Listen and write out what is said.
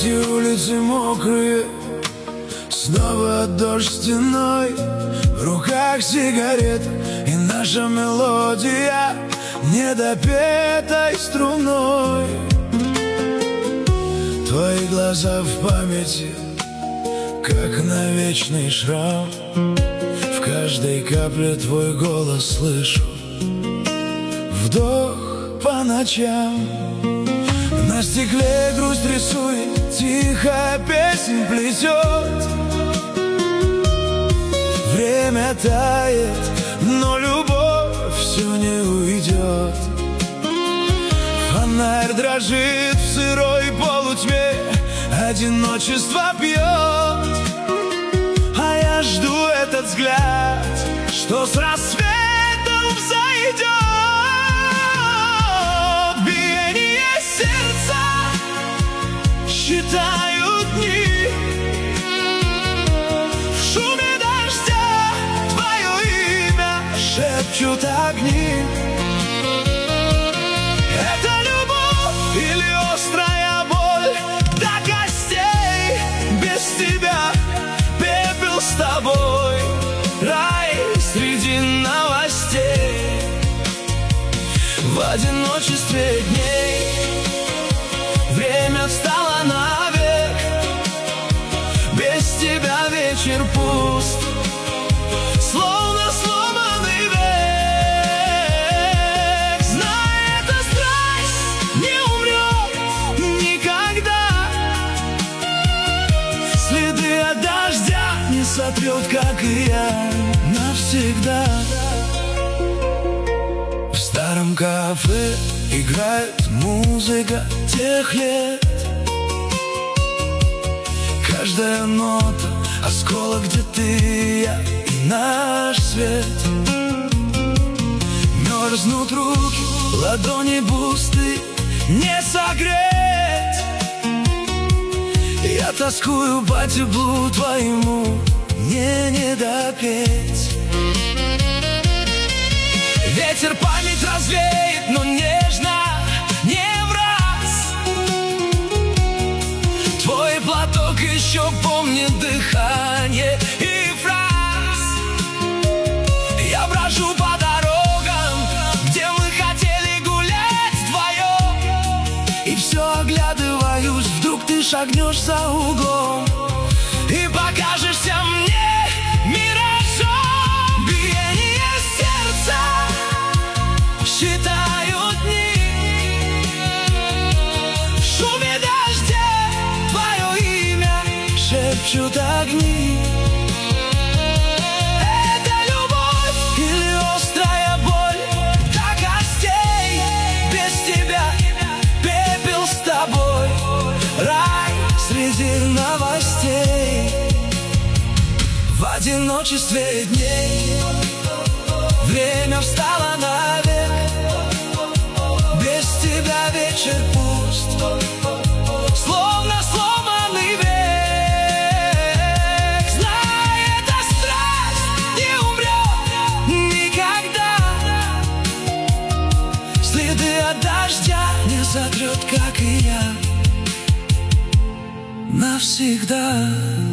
эти улицы мокрые, снова дождь стеной, в руках сигарета и наша мелодия недопетой струной. Твои глаза в памяти, как навечный шрам. В каждой капле твой голос слышу, вдох по ночам. На стекле грусть рисует, тихо песнь плетет. Время тает, но любовь все не уйдет. Фонарь дрожит в сырой полутьме, одиночество пьет. А я жду этот взгляд, что с рассветом взойдет. Биение сердца считают дни, в шуме дождя твое имя шепчут огни. Это любовь или острая боль до костей? Без тебя пепел с тобой, рай среди новостей. В одиночестве дней время встало навек. Без тебя вечер пуст, словно сломанный век. Знай, эта страсть не умрет никогда. Следы от дождя не сотрет, как и я, навсегда. В старом кафе играет музыка тех лет. Каждая нота — осколок, где ты, я и наш свет. Мерзнут руки, ладони пусты, не согреть. Я тоскую по теплу твоему, мне не допеть. Ветер память развеет, но нежно, не в раз. Твой платок еще помнит дыхание и фраз. Я брожу по дорогам, где мы хотели гулять вдвоем, и все оглядываюсь, вдруг ты шагнешь за углом и покажешься мне миражом. Биение сердца считают дни, в шуме дождя твое имя шепчут огни. Это любовь или острая боль до костей? Без тебя пепел с тобой, рай среди новостей. В одиночестве дней время встало навек. Без тебя вечер пуст, словно сломанный век. Знай, эта страсть не умрет никогда. Следы от дождя не сотрет, как и я, навсегда.